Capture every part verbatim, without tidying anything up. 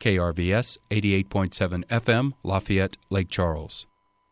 K R V S eighty-eight point seven F M, Lafayette, Lake Charles.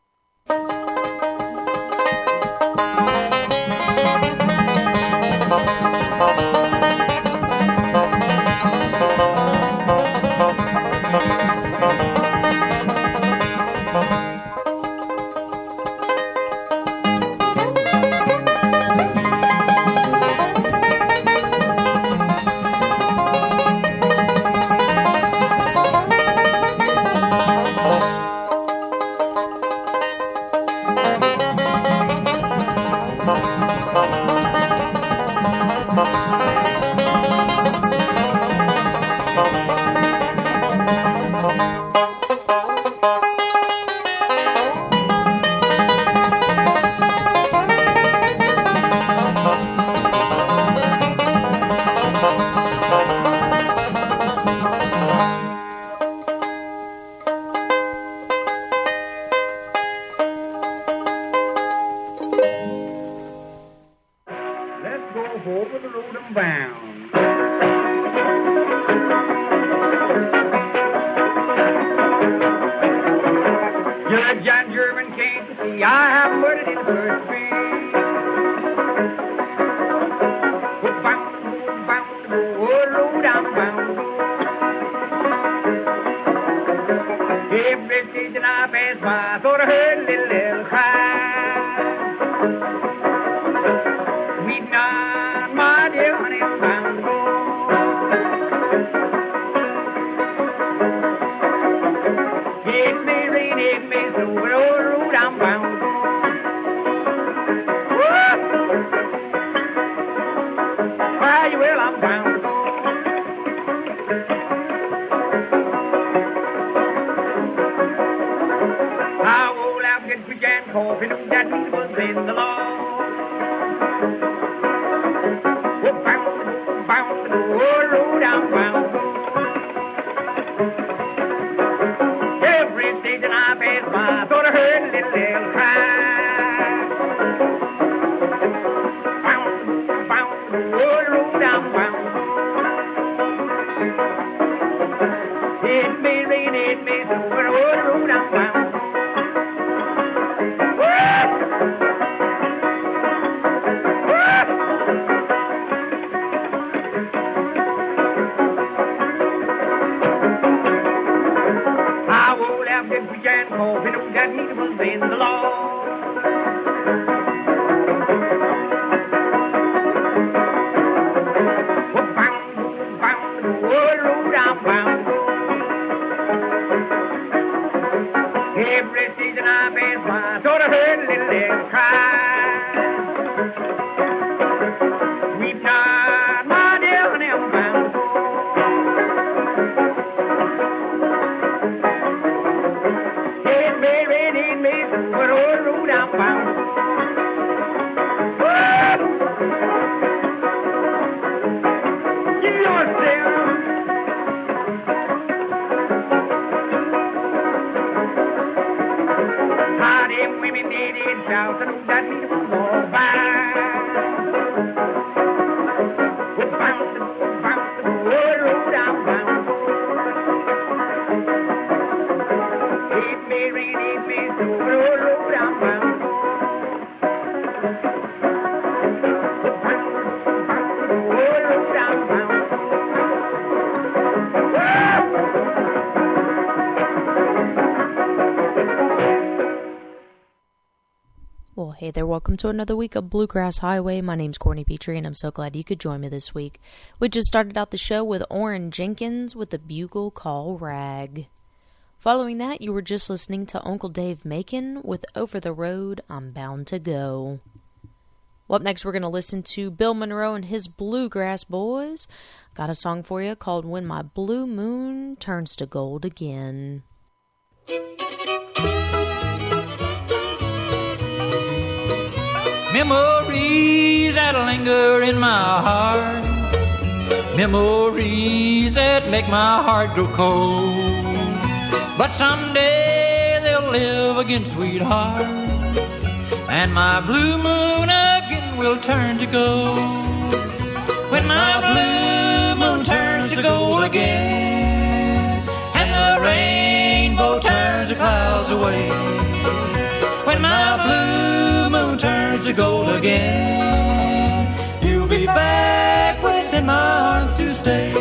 Hey there, welcome to another week of Bluegrass Highway. My name's Courtney Petrie, and I'm so glad you could join me this week. We just started out the show with Orrin Jenkins with the Bugle Call Rag. Following that, you were just listening to Uncle Dave Macon with Over the Road, I'm Bound to Go. Well, up next, we're going to listen to Bill Monroe and his Bluegrass Boys. Got a song for you called When My Blue Moon Turns to Gold Again. Memories that linger in my heart, memories that make my heart grow cold, but someday they'll live again, sweetheart, and my blue moon again will turn to gold. When my blue moon turns to gold again, again. You'll be back within my arms to stay.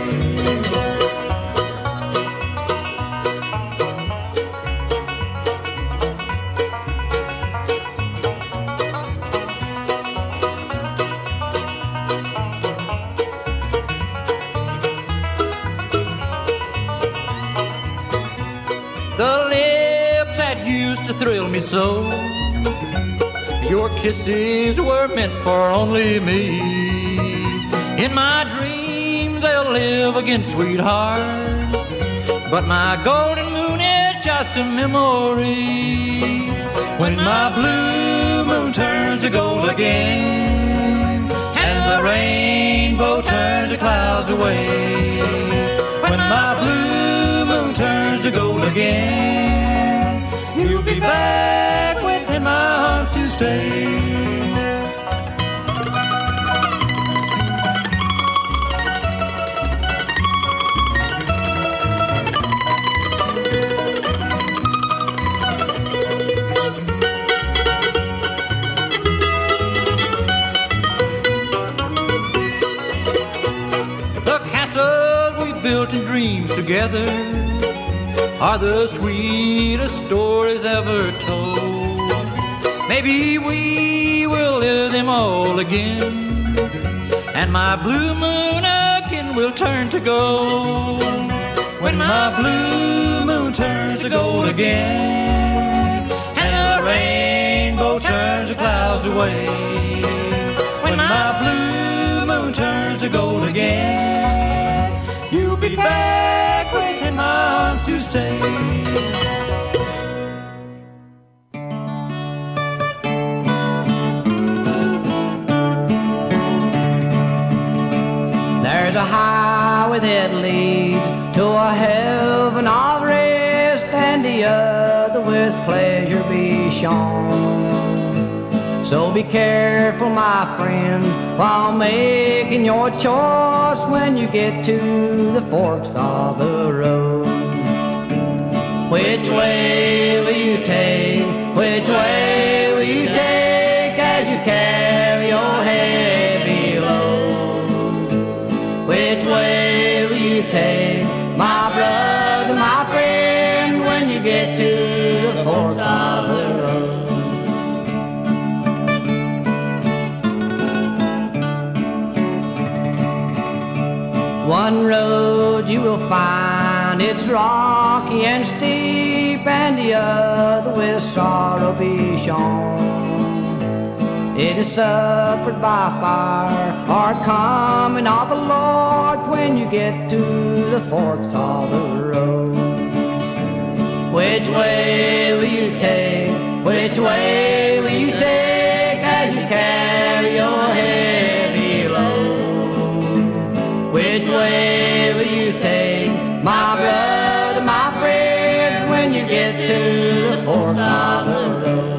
The lips that used to thrill me so, your kisses were meant for only me. In my dreams they'll live again, sweetheart, but my golden moon is just a memory. When my blue moon turns to gold again, and the rainbow turns the clouds away. When my blue moon turns to gold again, you'll be back within my arms to stay. The castles we built in dreams together are the sweetest stories ever told. Maybe we will live them all again, and my blue moon again will turn to gold. When my blue moon turns to gold again, and the rainbow turns the clouds away. When my blue moon turns to gold again, you'll be back within my arms to stay. There's a highway that leads to a heaven of rest, and the other with pleasure be shown. So be careful, my friend, while making your choice when you get to the forks of the road. Which way will you take? Which way will you take as you carry your heavy load? Which way will you take, my brother, my friend, when you get to the forks of the road? One road you will find, it's rocky and steep, and the other with sorrow be shown. It is suffered by fire or coming of the Lord when you get to the forks of the road. Which way will you take? Which way will you take as you carry your heavy load? Which way will you take, my brother, my friend, when you get to the forks of the road?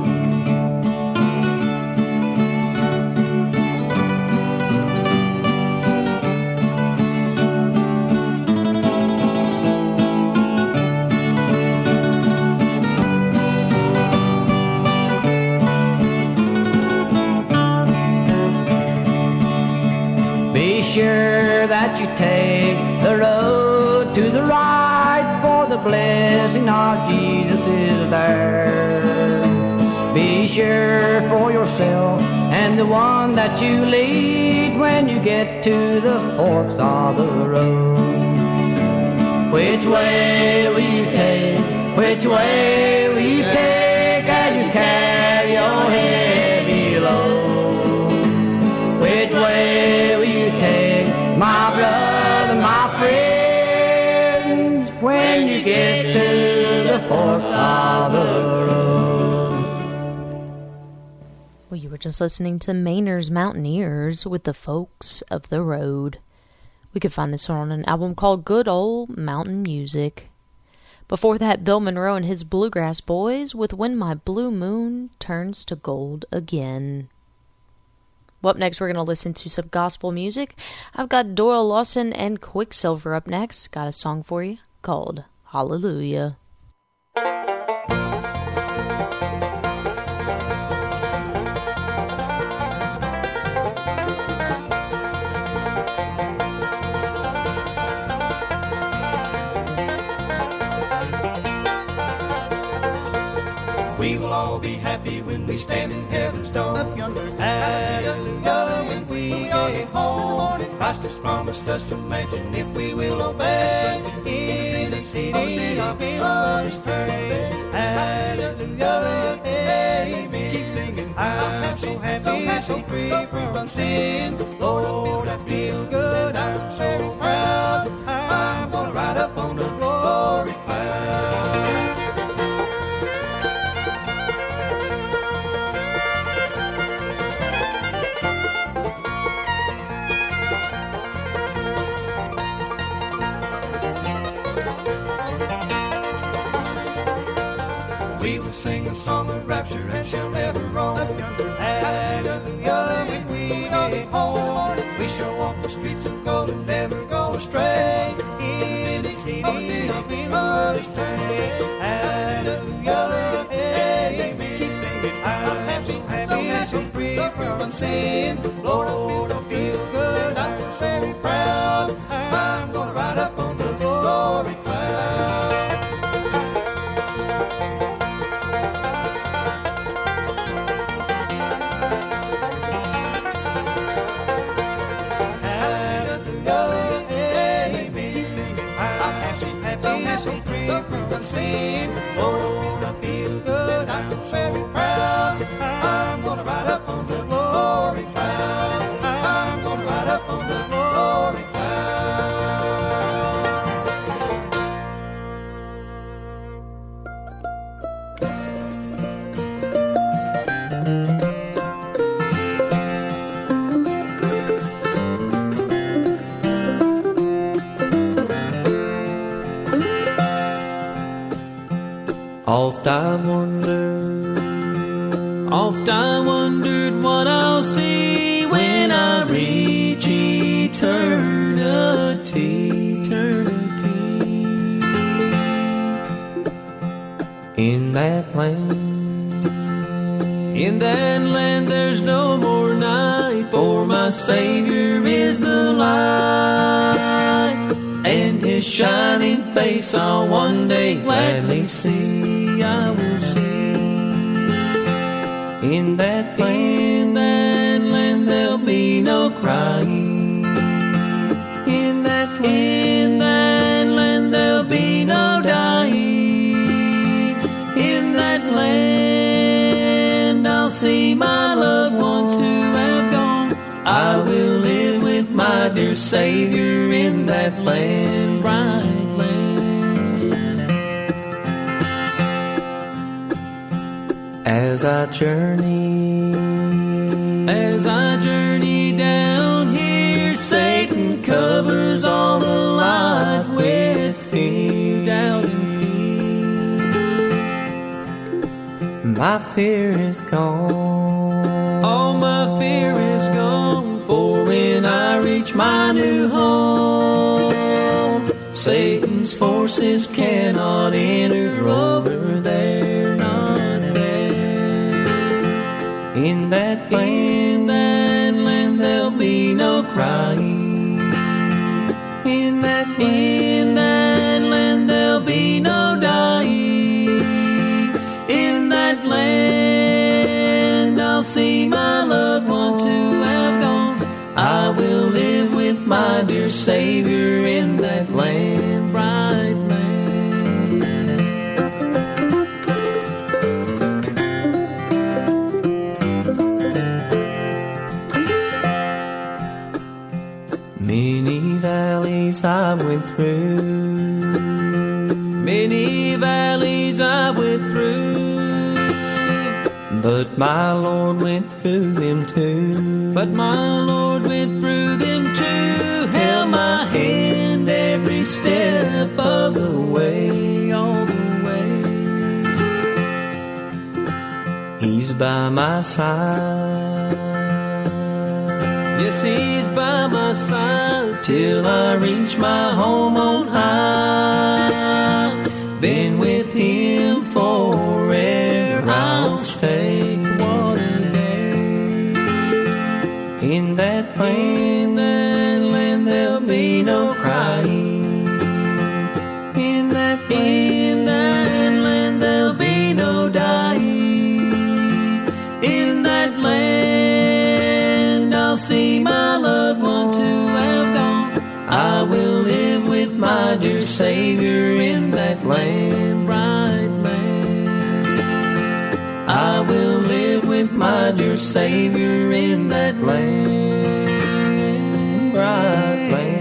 Be sure that you take the road to the right, for the blessing of Jesus is there. Be sure for yourself and the one that you lead when you get to the forks of the road. Which way will you take? Which way will you take as you carry your heavy load? Which way will you take, my brother, my friend, when you get to the forks of the road? Well, you were just listening to Mainer's Mountaineers with the Folks of the Road. We could find this on an album called Good Old Mountain Music. Before that, Bill Monroe and his Bluegrass Boys with When My Blue Moon Turns to Gold Again. Well, up next, we're going to listen to some gospel music. I've got Doyle Lawson and Quicksilver up next. Got a song for you called Hallelujah. We will all be happy when we stand in heaven's door. Up yonder, hallelujah, when we get home. Christ has promised us a mansion if we will obey. In the city, city of His turning. Hallelujah, amen. Keep singing. I'm so happy, so free from sin. Lord, I feel good, I'm so proud. I'm gonna ride up on the glory cloud. We will sing a song of rapture and shall never roam. Hallelujah, when we get home. We shall walk the streets of gold and never go astray. In the city, city of His turning. Hallelujah, amen. Keep singing. I'm happy, happy, so free from sin. Lord, I feel good, I'm so proud. I'm gonna ride up on the glory cloud. So free from sin. Lord, I feel good, I'm so very proud. I'm gonna ride up on the glory cloud. I'm gonna ride up on the glory Oft I wondered, oft I wondered what I'll see when I reach eternity, eternity. In that land, in that land there's no more night, for my Savior is the light, and His shining face I'll one day gladly see. I will see. In that land, that land there'll be no crying. In that land, in that land there'll be no dying. In that land I'll see my loved ones who have gone. I will live with my dear Savior in that land, right land. As I journey, as I journey down here, Satan covers all the light with fear, doubt and fear. My fear is gone, all my fear is gone, for when I reach my new home, Satan's forces cannot enter over there. In that land, that land there'll be no crying. In that land, in that land there'll be no dying. In that land I'll see my loved ones who have gone. I will live with my dear Savior in that land, bright land. Many valleys I went through, many valleys I went through, but my Lord went through them too. But my Lord went through them too, held my hand every step of the way, all the way. He's by my side, yes, He's by my side, till I reach my home on high. Then with Him forever I'll stay. What a day! In that land, that land there'll be no crying. In that land, in that land there'll be no dying. Savior in that land, bright land. I will live with my dear Savior in that land, bright land.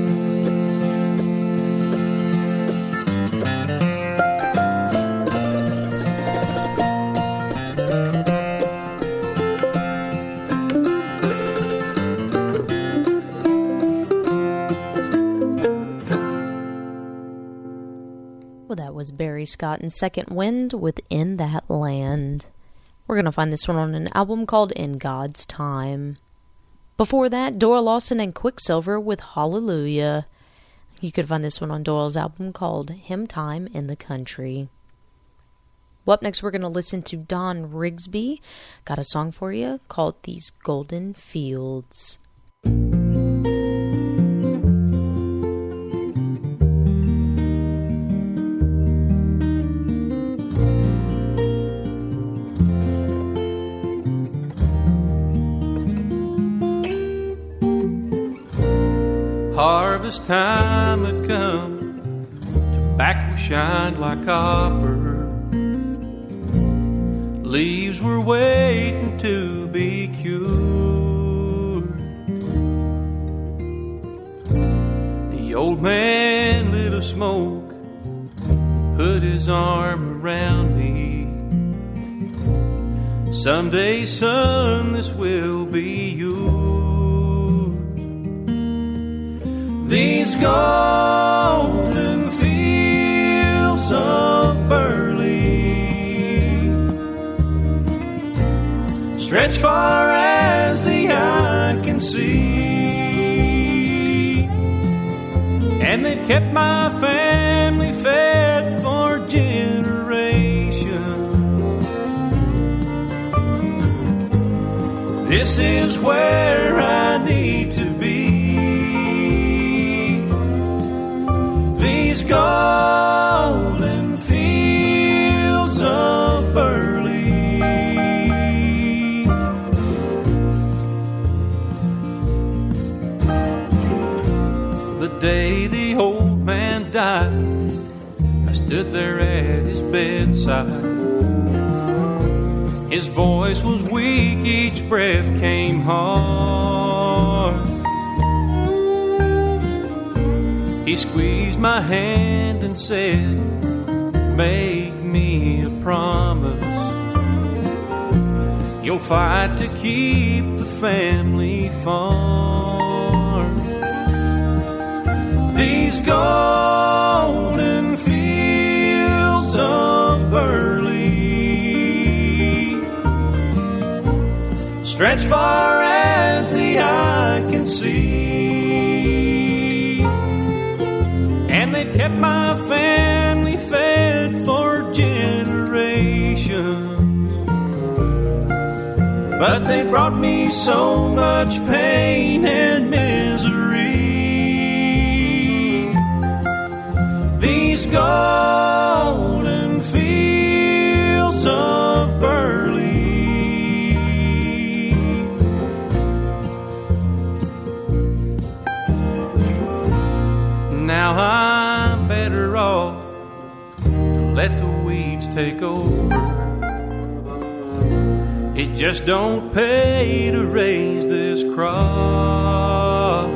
That was Barry Scott and Second Wind with In That Land. We're going to find this one on an album called In God's Time. Before that, Doyle Lawson and Quicksilver with Hallelujah. You could find this one on Doyle's album called Hymn Time in the Country. Well, up next we're going to listen to Don Rigsby. Got a song for you called These Golden Fields. Harvest time had come, tobacco shined like copper. Leaves were waiting to be cured. The old man lit a smoke, put his arm around me. Someday, son, this will be yours. These golden fields of Burley stretch far as the eye can see, and they've kept my family fed for generations. This is where I need to be. These golden fields of Burley, the day the old man died, I stood there at his bedside. His voice was weak, each breath came hard. He squeezed my hand and said, make me a promise. You'll fight to keep the family farm. These golden fields of Burley stretch far as the eye can see, and they've kept my family fed for generations. But they brought me so much pain and misery. These golden fields of Burley, now I'm better off to let the weeds take over. It just don't pay to raise this crop.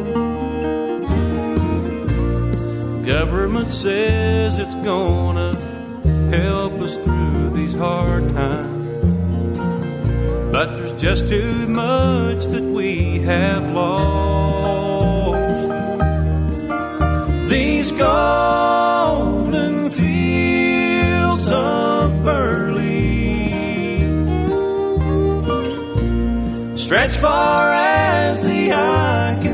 Government says it's gonna help us through these hard times, but there's just too much that we have lost. These golden fields of Burley stretch far as the eye can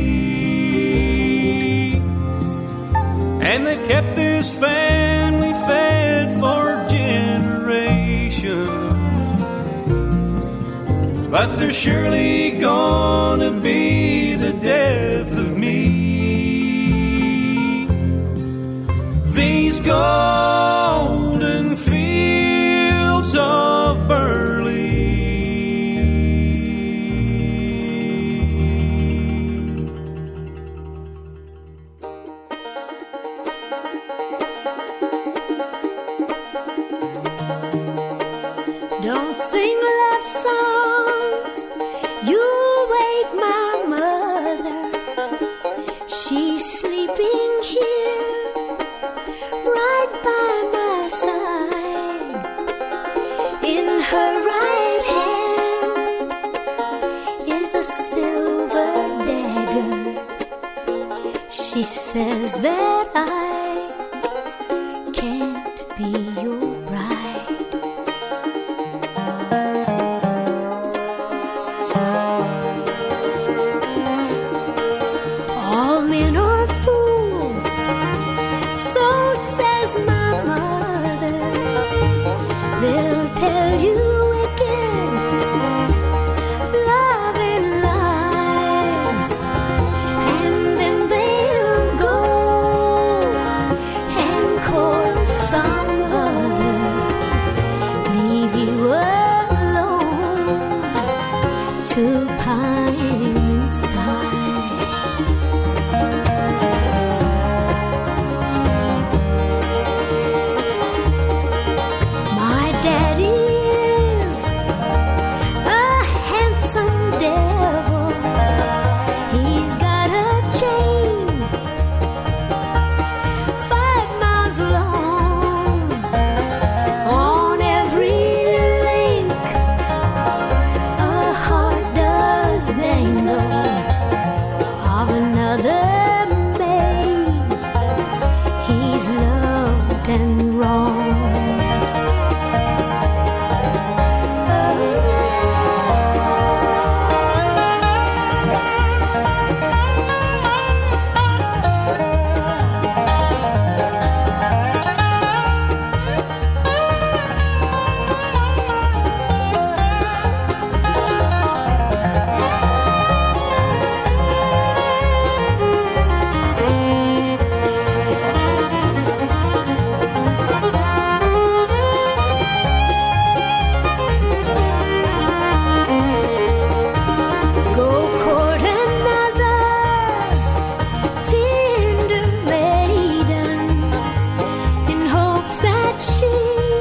see, and they've kept this family fed for generations. But there's surely gonna be the death of me. These golden fields of Burley. says that I can't be your bride. All men are fools, so says my mother. They'll tell you wicked, loving lies, and then they'll go and court some other, leave you alone to pine inside. My daddy is a handsome devil. He's got a chain five miles long. On every link a heart does dangle of another maid he's loved and wronged. Go court another tender maiden in hopes that she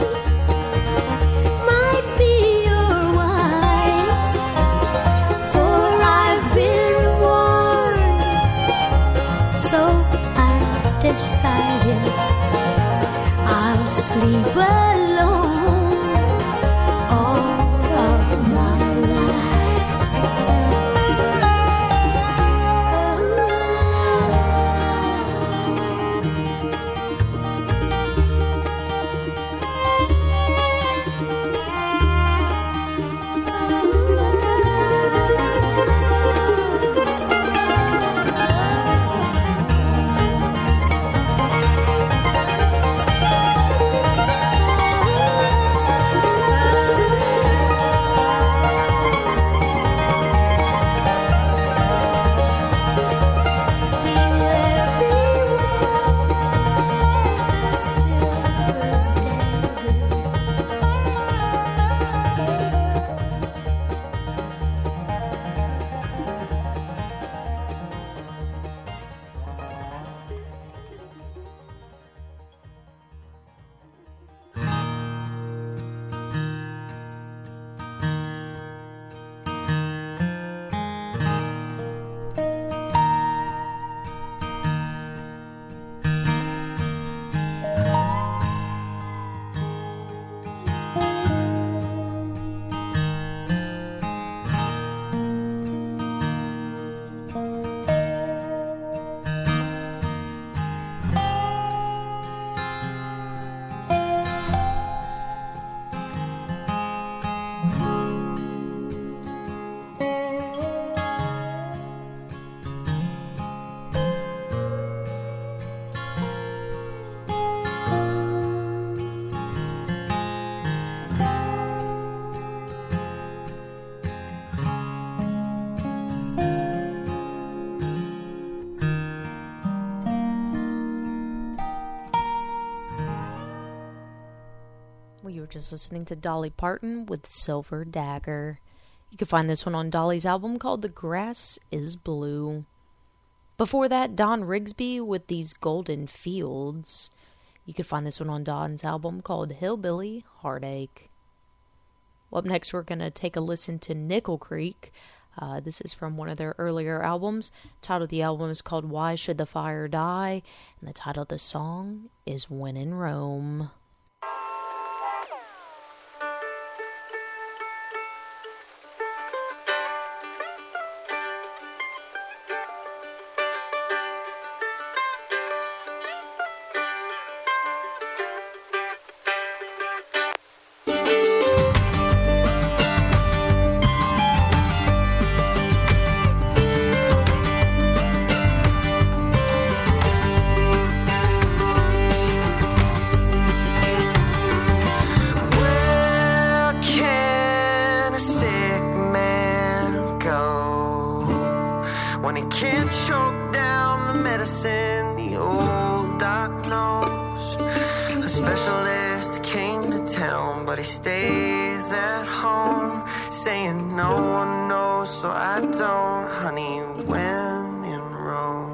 might be your wife. For I've been warned, so I decided I'll sleep alone all of my life. We were just listening to Dolly Parton with Silver Dagger. You can find this one on Dolly's album called The Grass is Blue. Before that, Don Rigsby with These Golden Fields. You can find this one on Don's album called Hillbilly Heartache. Well, up next, we're going to take a listen to Nickel Creek. Uh, this is from one of their earlier albums. The title of the album is called Why Should the Fire Die? And the title of the song is When in Rome. knows. A specialist came to town, but he stays at home, saying no one knows, so I don't, honey, when in Rome.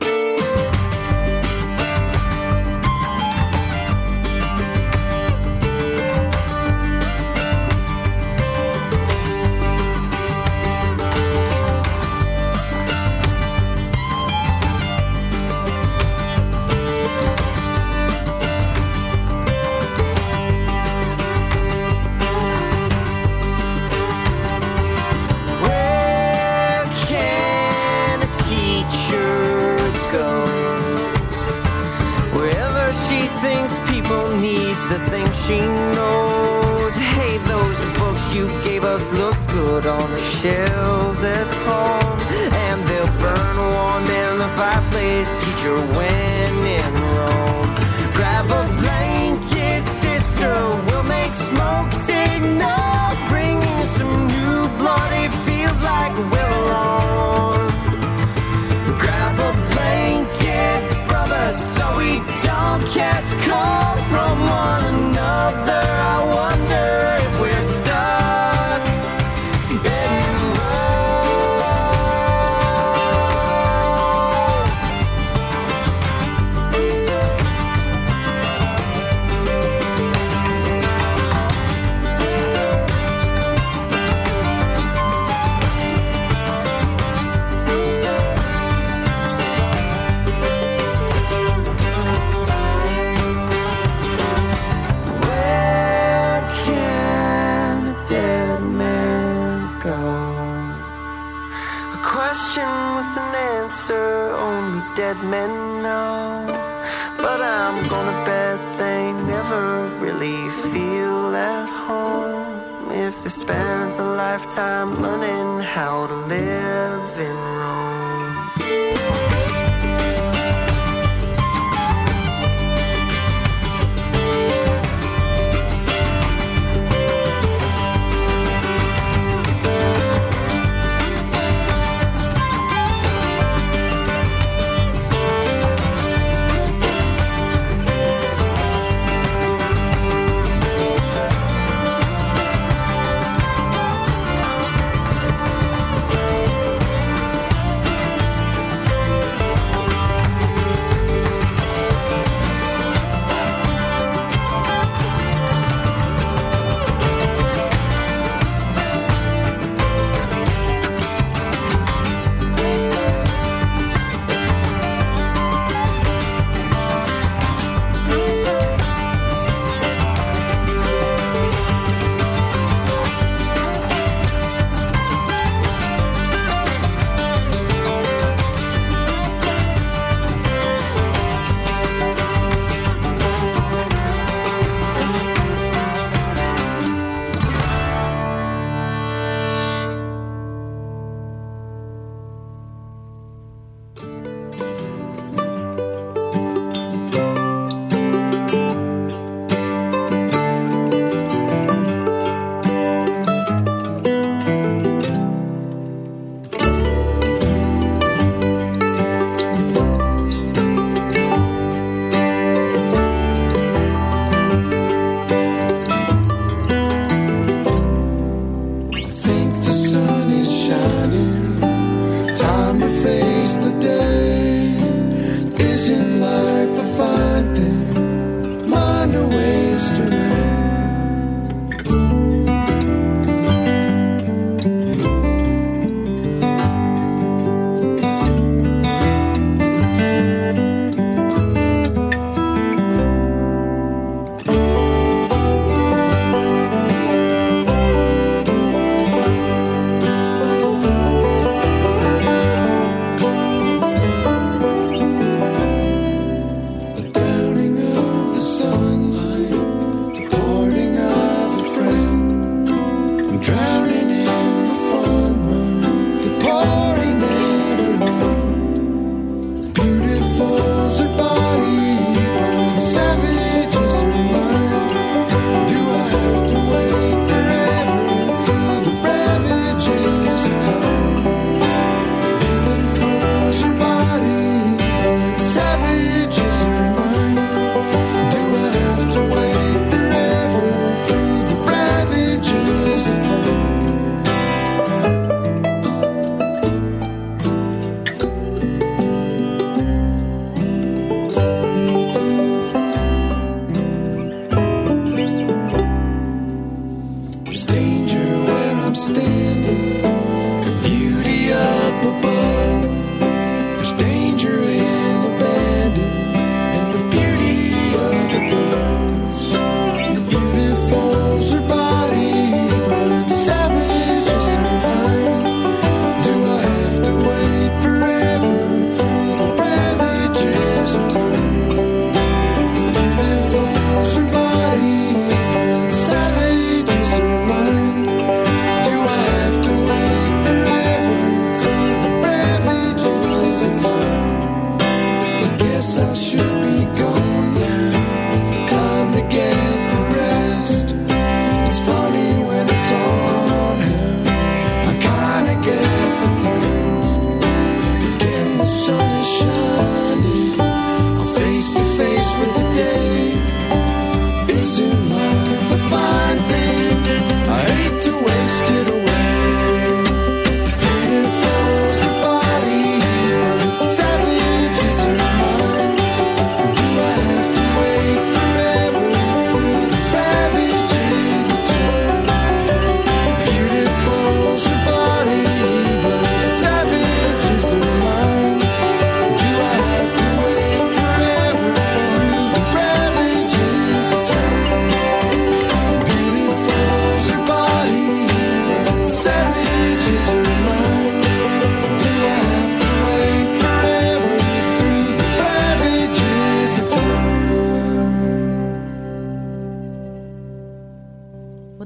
She knows, hey, those books you gave us look good on the shelves at home, and they'll burn warm in the fireplace. Teacher, when in Rome, grab a blanket, sister, we'll make smoke signals, bringing some new blood. It feels like we're alone. Grab a blanket, brother, so we don't catch cold from one another. I wonder if we're stuck in dead men know, but I'm gonna bet they never really feel at home if they spent a lifetime learning how to live in Rome.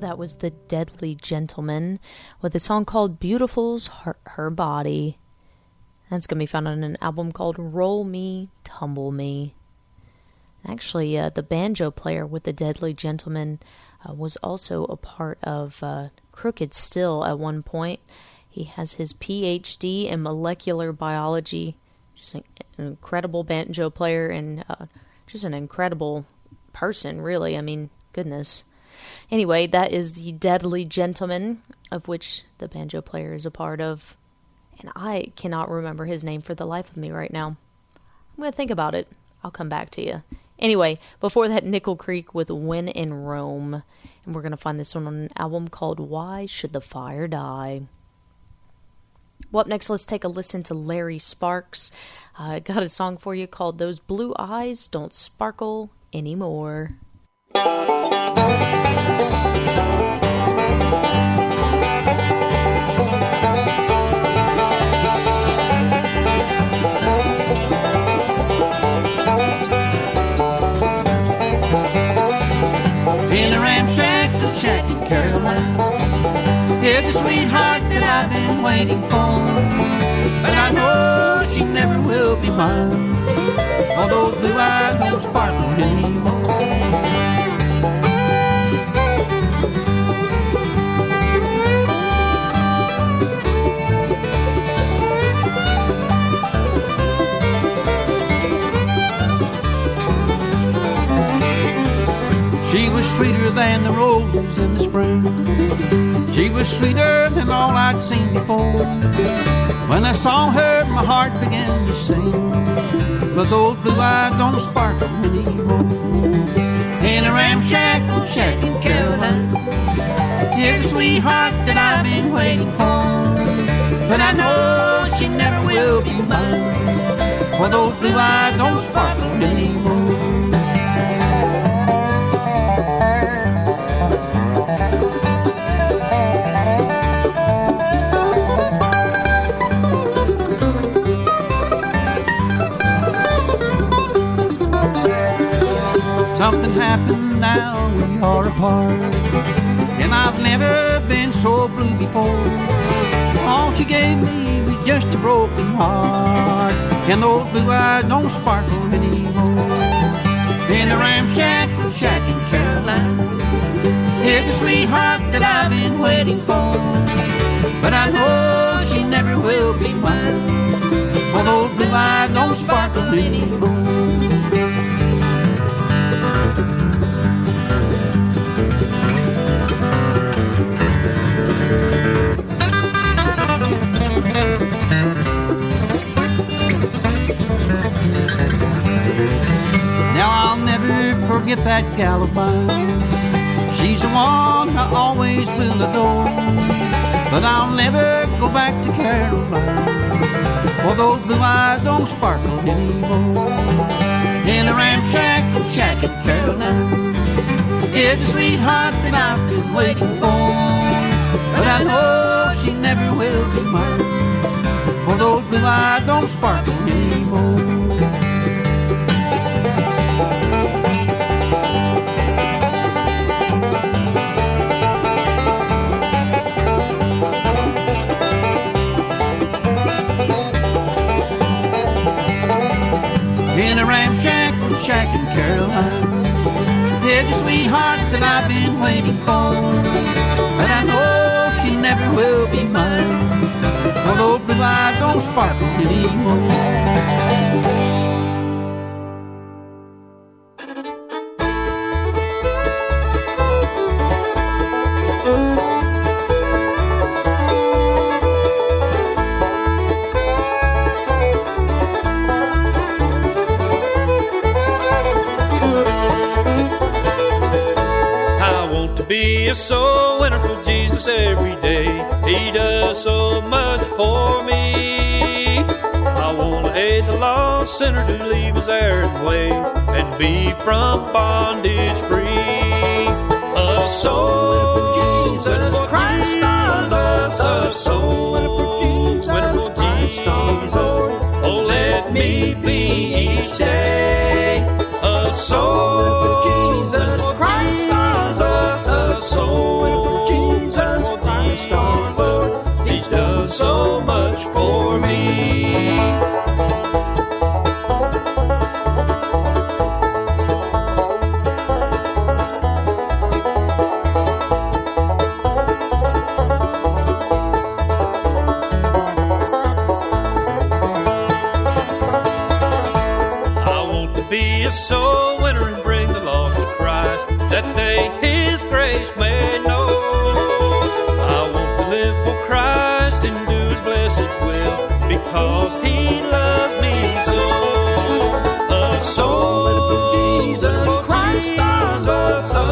that was the Deadly Gentleman with a song called Beautiful's Her, Her Body. That's going to be found on an album called Roll Me, Tumble Me. Actually, uh, the banjo player with the Deadly Gentleman uh, was also a part of uh, Crooked Still at one point. He has his P H D in molecular biology. Just an, an incredible banjo player and uh, just an incredible person, really. I mean, goodness. Anyway, that is the Deadly Gentleman, of which the banjo player is a part of. And I cannot remember his name for the life of me right now. I'm going to think about it. I'll come back to you. Anyway, before that, Nickel Creek with When in Rome. And we're going to find this one on an album called Why Should the Fire Die? Well, up next, let's take a listen to Larry Sparks. I uh, got a song for you called Those Blue Eyes Don't Sparkle Anymore. In a ramshackle shack in Carolina, yeah, the sweetheart that I've been waiting for. But I know she never will be mine, although blue eyes don't sparkle anymore. She was sweeter than the rose in the spring. She was sweeter than all I'd seen before. When I saw her, my heart began to sing, but those blue eyes don't sparkle anymore. In a ramshackle shack in Carolina, yeah, the sweetheart that I've been waiting for. But I know she never will be mine, for those blue eyes don't sparkle anymore. Something happened, now we are apart, and I've never been so blue before. All she gave me was just a broken heart, and those blue eyes don't sparkle anymore. In a ramshackle shack in Carolina, here's the sweetheart that I've been waiting for. But I know she never will be mine, for those blue eyes don't sparkle anymore. Now I'll never forget that gal of mine. She's the one I always will adore. But I'll never go back to Carolina, for those blue eyes don't sparkle anymore. In a ramshackle shack in Carolina, yeah, the sweetheart that I've been waiting for. But I know she never will be mine, for those blue eyes don't sparkle anymore. In a ramshackle shack in Carolina, yeah, the sweetheart that I've been waiting for. But I know she never will be mine, for those blue eyes don't sparkle anymore. So wonderful, Jesus, every day. He does so much for me. I want to aid the lost sinner to leave his errant way and be from bondage free. A soul for Jesus Christ, Jesus, a soul for Jesus, Jesus. Oh, let me be each day a soul for Jesus Christ. So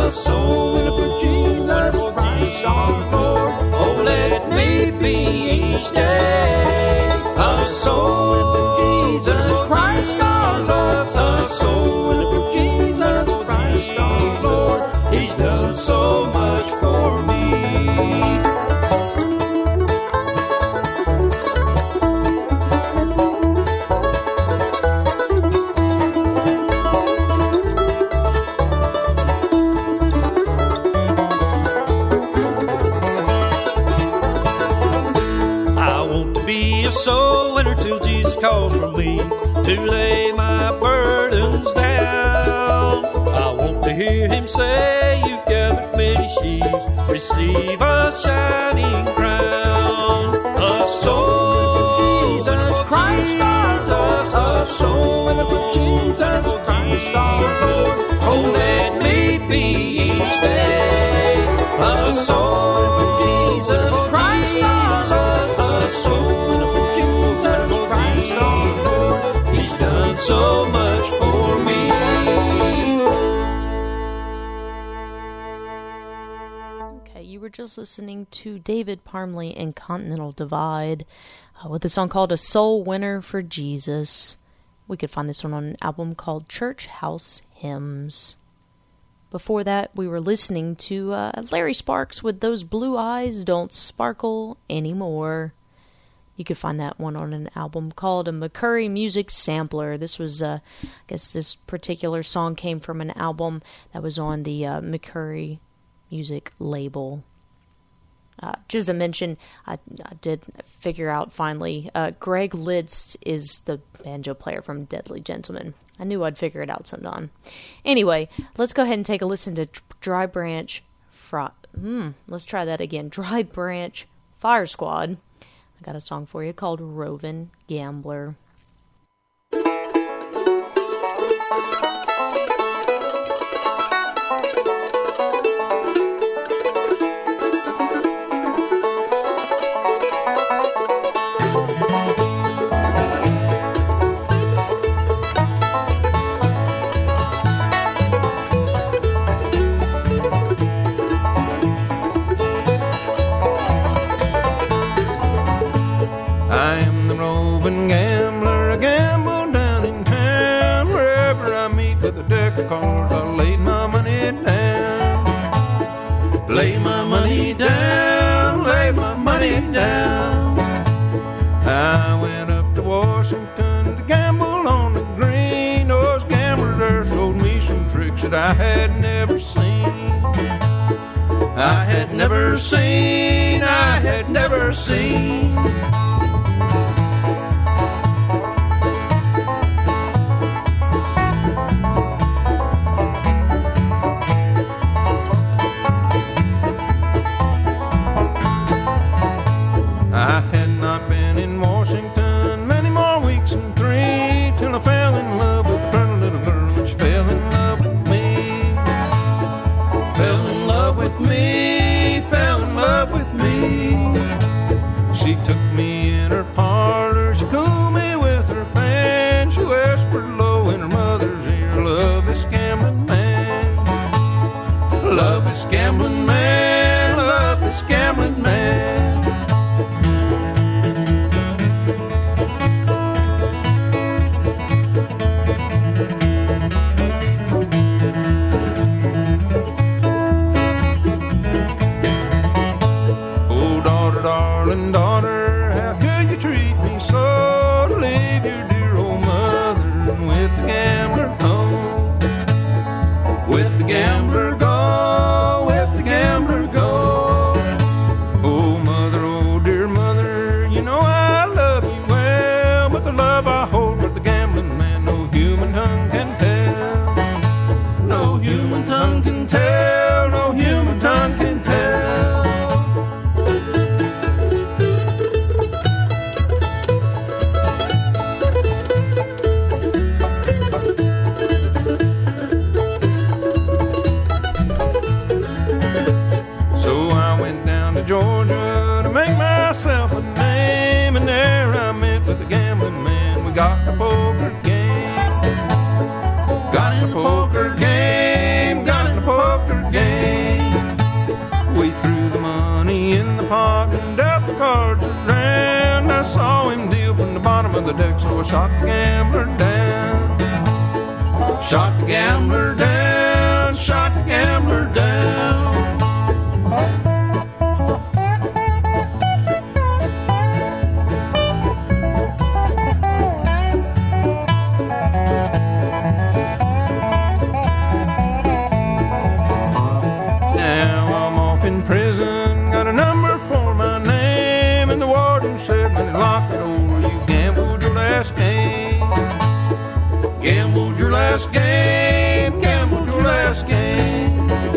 a soul winner for Jesus Christ our Lord. Oh, let me be each day a soul winner for Jesus Christ our Lord. A soul winner for Jesus Christ our Lord. He's done so much for me. Soul winner till Jesus calls for me to lay my burdens down. I want to hear him say, you've gathered many sheaves, receive a shining crown. A soul Jesus Christ our Lord. A soul winner for Jesus Christ our Lord. Oh, let me be each day a soul winner for Jesus Christ our Lord. A soul winner for Jesus Christ our Lord. He's done so much for me. Okay, you were just listening to David Parmley and Continental Divide uh, with a song called A Soul Winner for Jesus. We could find this one on an album called Church House Hymns. Before that, we were listening to uh, Larry Sparks with Those Blue Eyes Don't Sparkle Anymore. You could find that one on an album called A McCurry Music Sampler. This was, uh, I guess this particular song came from an album that was on the uh, McCurry Music label. Uh, just a mention, I, I did figure out finally, uh, Greg Litz is the banjo player from Deadly Gentleman. I knew I'd figure it out sometime. Anyway, let's go ahead and take a listen to Dry Branch Fry. Hmm, let's try that again. Dry Branch Fire Squad. I got a song for you called Rovin' Gambler. Cards, I laid my money down. Lay my money down, lay my money down. I went up to Washington to gamble on the green. Those gamblers there showed me some tricks that I had never seen. I had never seen, I had never seen. I had not been in Washington many more weeks than three till I fell in love with a pretty little girl and she fell in love with me. Fell in love with me, fell in love with me. She took me in her parlor, she cooled me with her fan. She whispered low in her mother's ear, love this gambling man. Love this gambling man, love this gambling man. Darling daughter, how could you treat me so? To leave your dear old mother and with the gambler go, with the gambler go, with the gambler go. Oh mother, oh dear mother, you know I love you well, but the love I hold for the gambling man, no human tongue can tell. No human tongue can tell, no human tongue can tell. Georgia to make myself a name, and there I met with a gambling man. We got in a poker game, got in a poker game, got in a poker game. We threw the money in the pot and dealt the cards around. I saw him deal from the bottom of the deck, so I shot the gambler down. Shot the gambler down, shot the gambler down. Gambled your last game, gambled your last game.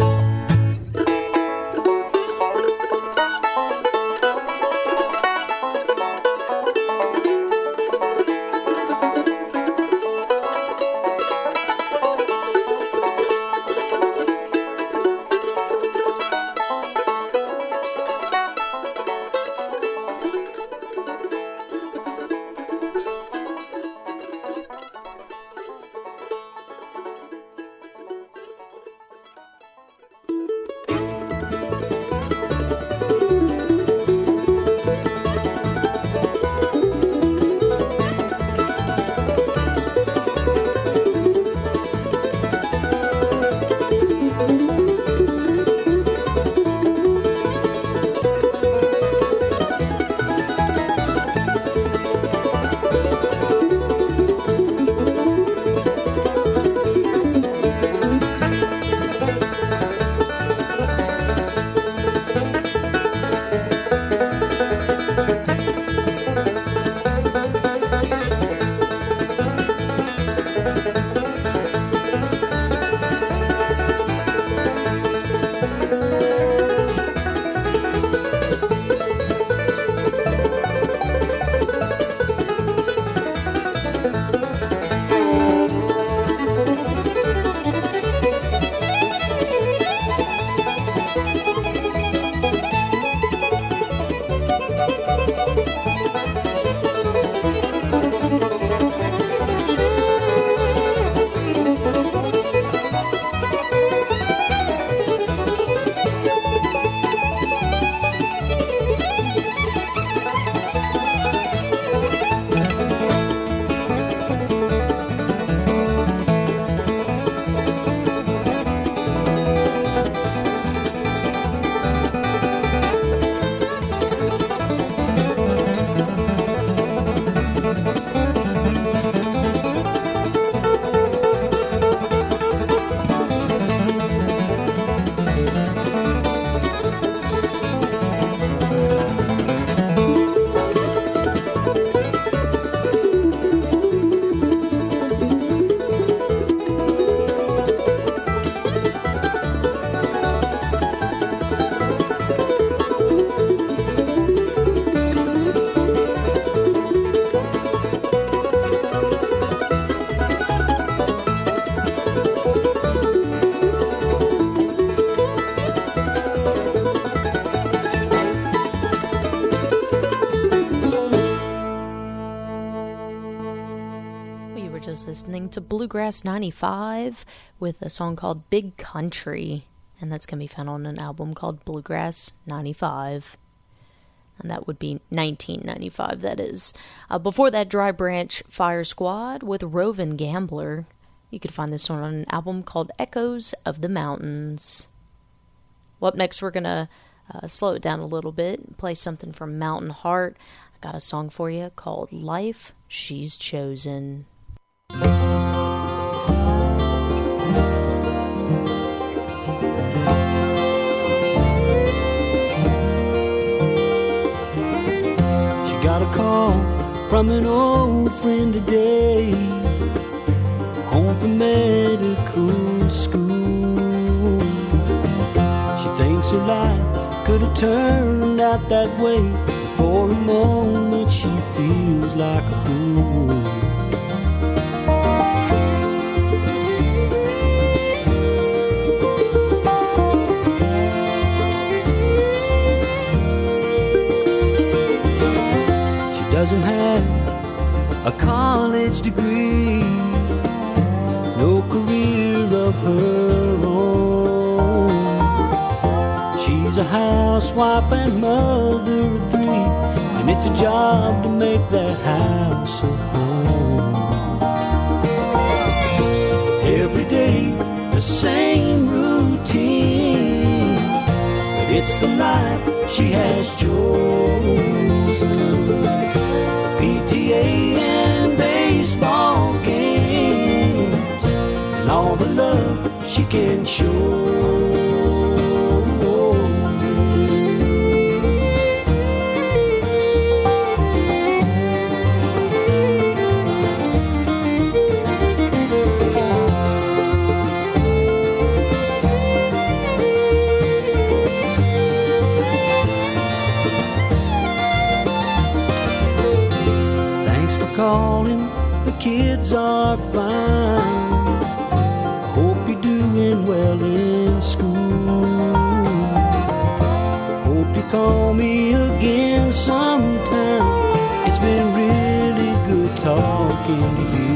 Listening to Bluegrass ninety-five with a song called Big Country, and that's going to be found on an album called Bluegrass ninety-five, and that would be nineteen ninety-five, that is. Uh, before that, Dry Branch Fire Squad with Rovin' Gambler. You could find this one on an album called Echoes of the Mountains. Well, up next we're going to uh, slow it down a little bit and play something from Mountain Heart. I got a song for you called Life She's Chosen. She got a call from an old friend today, home from medical school. She thinks her life could have turned out that way. For a moment she feels like a fool. Doesn't have a college degree, no career of her own. housewife and mother of three, and it's a job to make that house a home. Every day, the same routine, but it's the life she has chosen. P T A and baseball games, and all the love she can show. Calling, the kids are fine. I hope you're doing well in school. Hope you call me again sometime. It's been really good talking to you.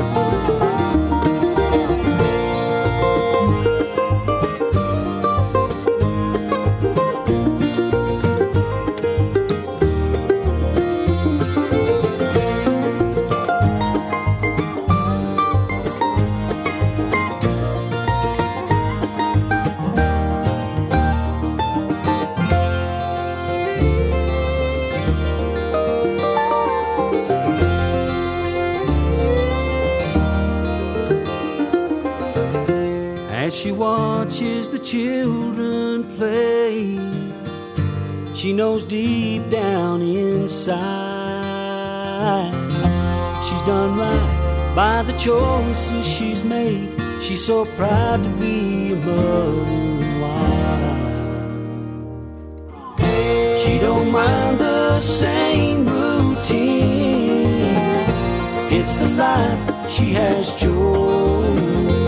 She watches the children play. She knows deep down inside she's done right by the choices she's made. She's so proud to be a mother and wife. She don't mind the same routine. It's the life she has chosen.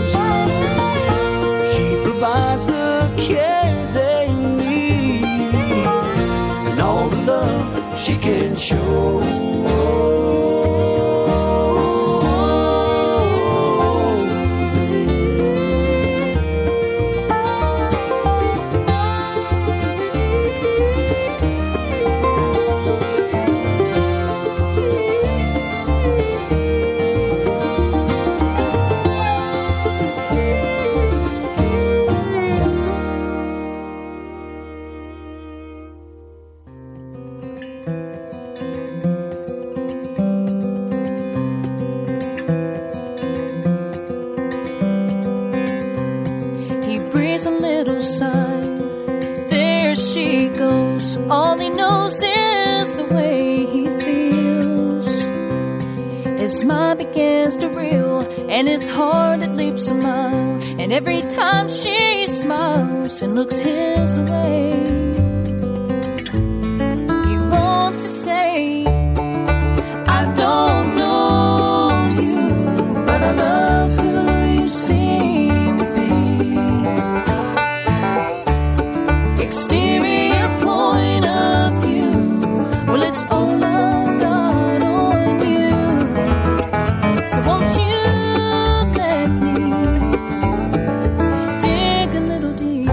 Provides the care they need and all the love she can show. A little sign, there she goes. All he knows is the way he feels. His mind begins to reel, and his heart it leaps a mile. And every time she smiles and looks his way, he wants to say, I don't know you, but I love who you seem to be. Exterior point of view, well, it's all I've got on you. So won't you let me dig a little deep?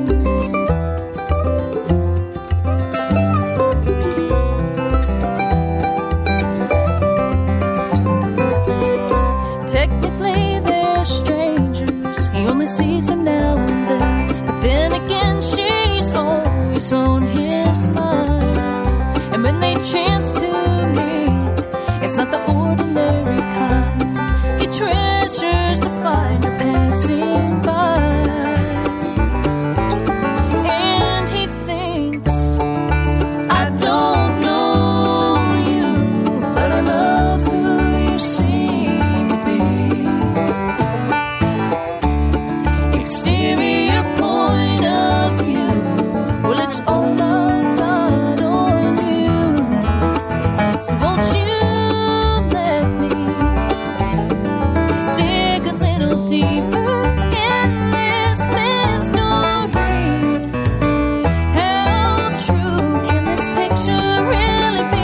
Technically they're strangers, he only sees her now and then. But then again she's always on his mind. And when they chance to meet, it's not the ordinary kind. He treasures to find her passing by. And he thinks, I don't know you, but I love who you seem to be. Exterior point of view, well, it's all I've got on you. So won't you let me dig a little deeper in this mystery? How true can this picture really be?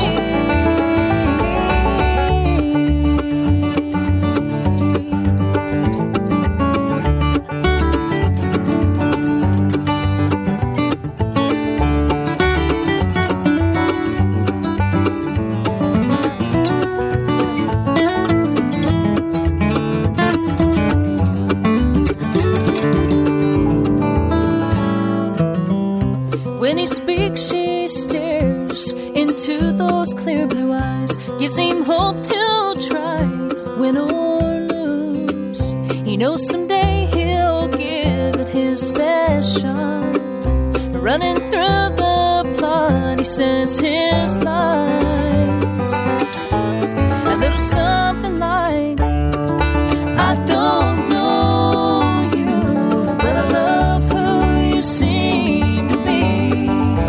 when he speaks, she stares into those clear blue eyes, gives him hope to try, win or lose. He knows someday he'll give it his best shot. Running through the plot, he says his lines. A little something like, I don't know you, but I love who you seem to be.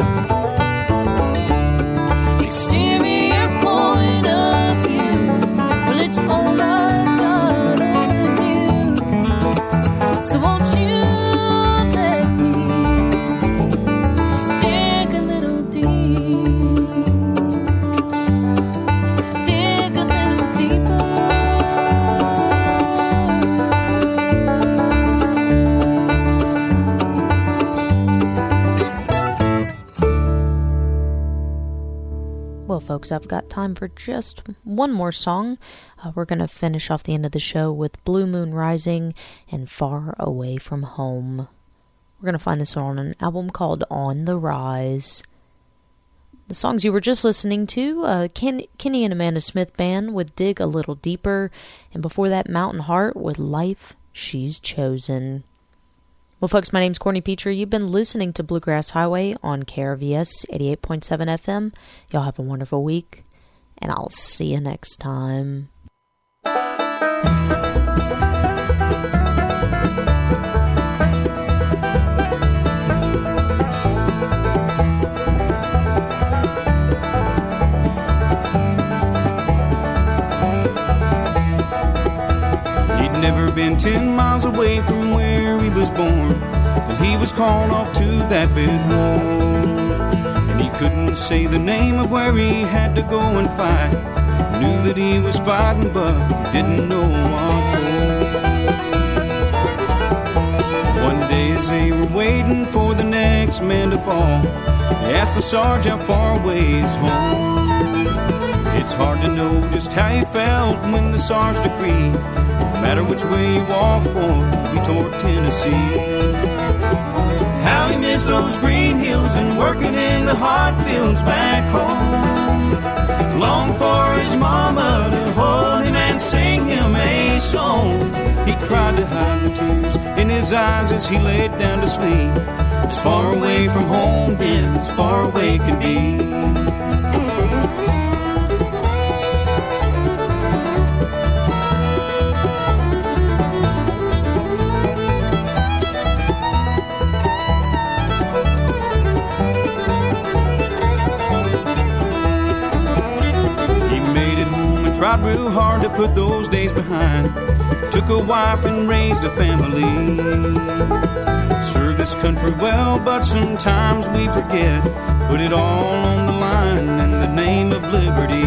Exterior point of view, well, it's all I've got on you. So won't you let me dig a little deep, dig a little deeper. Well, folks, I've got time for just one more song. Uh, we're going to finish off the end of the show with Blue Moon Rising and Far Away from Home. We're going to find this one on an album called On the Rise. The songs you were just listening to, uh, Ken- Kenny and Amanda Smith Band with Dig a Little Deeper, and before that, Mountain Heart with Life She's Chosen. Well, folks, my name's Courtney Petrie. You've been listening to Bluegrass Highway on K R V S eighty-eight point seven F M. Y'all have a wonderful week, and I'll see you next time. He'd never been ten miles away from where he was born, till he was called off to that big war. And he couldn't say the name of where he had to go and fight. He knew that he was fighting, but he didn't know what for. One day as they were waiting for the next man to fall, they asked the sergeant how far away is home. It's hard to know just how he felt when the sergeant decreed, no matter which way you walk, boy, we toward Tennessee. How he missed those green hills and working in the hot fields back home. Long for his mama to hold him and sing him a song. He tried to hide the tears in his eyes as he laid down to sleep. As far away from home then as far away can be. Tried real hard to put those days behind. Took a wife and raised a family. Served this country well, but sometimes we forget. Put it all on the line in the name of liberty.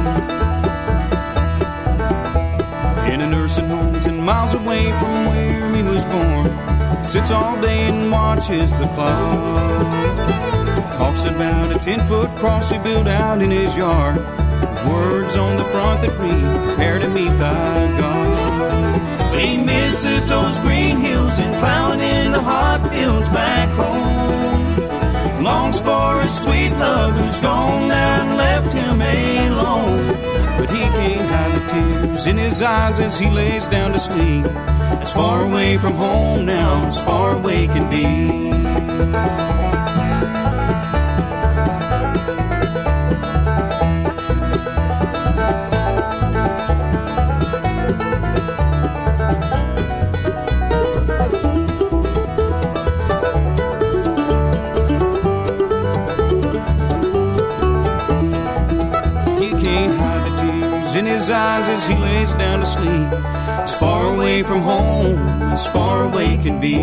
In a nursing home ten miles away from where he was born, sits all day and watches the clock. Talks about a ten-foot cross he built out in his yard. Words on the front that read, prepare to meet thy God. But he misses those green hills and plowing in the hot fields back home. Longs for his sweet love who's gone now and left him alone. But he can't hide the tears in his eyes as he lays down to sleep. As far away from home now as far away can be. In his eyes as he lays down to sleep, as far away from home as far away can be.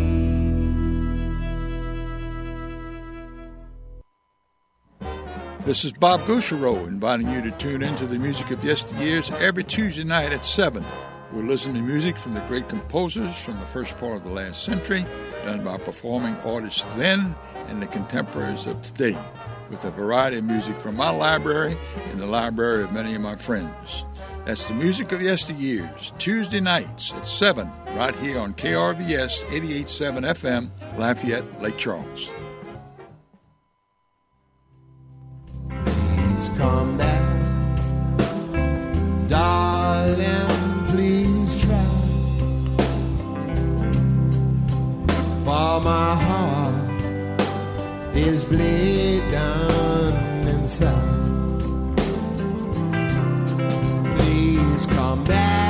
This is Bob Gouchereau inviting you to tune in to the music of yesteryears every Tuesday night at seven. We'll listen to music from the great composers from the first part of the last century, done by performing artists then and the contemporaries of today, with a variety of music from my library and the library of many of my friends. That's the music of yesteryears, Tuesday nights at seven, right here on K R V S eighty-eight point seven F M, Lafayette, Lake Charles. come back. Darling, please try. For my heart is bleed down inside. Please come back.